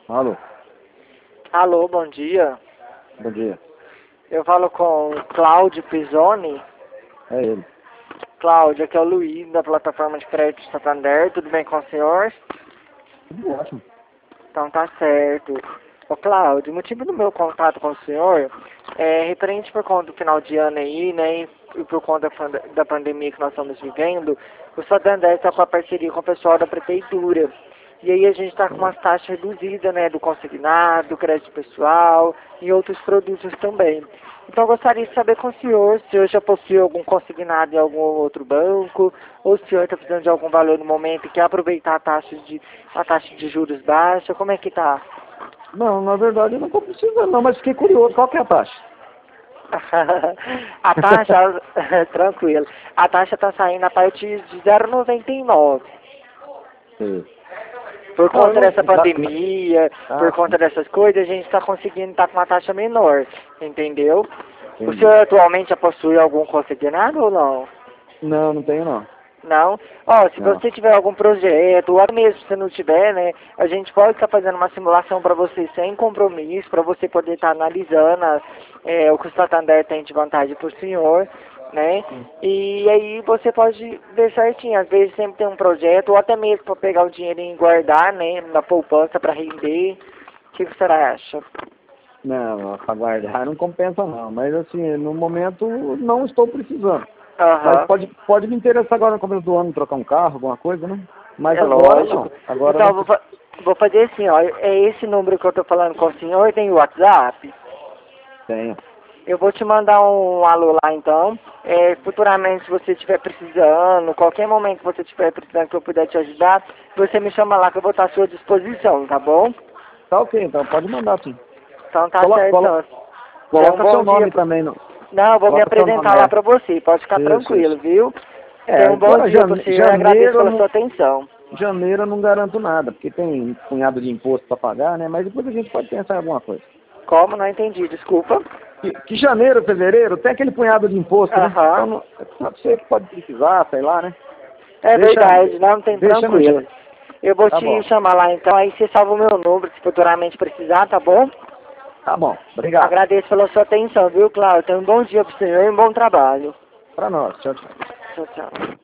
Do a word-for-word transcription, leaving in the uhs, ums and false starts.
Alô, Alô, bom dia. bom dia. Eu falo com Cláudio Pisoni. É ele. Cláudio, aqui é o Luiz, da plataforma de crédito Santander. Tudo bem com o senhor? Tudo ótimo. Então tá certo. Ô Cláudio, o motivo do meu contato com o senhor é referente por conta do final de ano aí, né, e e por conta da pand- da pandemia que nós estamos vivendo, o Santander está com a parceria com o pessoal da prefeitura. E aí a gente está com umas taxas reduzidas, né, do consignado, do crédito pessoal e outros produtos também. Então eu gostaria de saber com o senhor se o senhor já possui algum consignado em algum outro banco, ou se o senhor está precisando de algum valor no momento e quer aproveitar a taxa de, a taxa de juros baixa, como é que tá? Não, na verdade eu não estou precisando não, mas fiquei curioso, qual que é a taxa? A taxa, tranquilo, a taxa está saindo a partir de zero vírgula noventa e nove. Sim. Por Não, eu conta não... dessa na- na- pandemia, por Ah, sim, conta dessas coisas, a gente está conseguindo estar com uma taxa menor, entendeu? O entendi. senhor atualmente já possui algum consignado ou não? Não, não tenho não. Não? Ó, se Não. você tiver algum projeto, ou até mesmo se não tiver, né, a gente pode estar fazendo uma simulação para você sem compromisso, para você poder estar analisando a- é, o que o Santander tem de vantagem para o senhor, né? E aí você pode ver certinho, às vezes sempre tem um projeto, ou até mesmo para pegar o dinheiro e guardar, né, na poupança para render. O que você acha? Não, para guardar não compensa não, mas assim, no momento não estou precisando. Mas Aham. pode, pode me interessar agora no começo do ano trocar um carro, alguma coisa, né? Mas É agora lógico. não. Agora Então, não eu vou, preciso. fa- vou fazer assim, ó. É esse número que eu tô falando com o senhor, tem o WhatsApp? Tenho. Eu vou te mandar um alô lá, então. É, futuramente, se você estiver precisando, qualquer momento que você estiver precisando que eu puder te ajudar, você me chama lá que eu vou estar à sua disposição, tá bom? Tá ok, então pode mandar sim. Então tá Colo, certo, colo, então. Tenha um coloca seu bom dia. nome também, não. Não, eu vou me Coloca seu nome, apresentar lá é. pra você, pode ficar Isso, tranquilo, isso. viu? É, Tenha um bom agora dia pro jane- senhor e agradeço janeiro, eu pela não, sua atenção. janeiro eu não garanto nada, porque tem um punhado de imposto para pagar, né? Mas depois a gente pode pensar em alguma coisa. Como? Não entendi, desculpa. Que, que janeiro, fevereiro, tem aquele punhado de imposto, né? Então, Aham. não, sabe você que pode precisar, sei lá, né? É Deixa, verdade, não tem deixa no tranquilo. jeito. Eu vou Tá te bom, chamar lá então, aí você salva o meu número se futuramente precisar, tá bom? tá bom. Obrigado. Agradeço pela sua atenção, viu, Cláudio? Tenha um bom dia pro senhor e um bom trabalho. Para nós. Tchau, tchau. Tchau, tchau.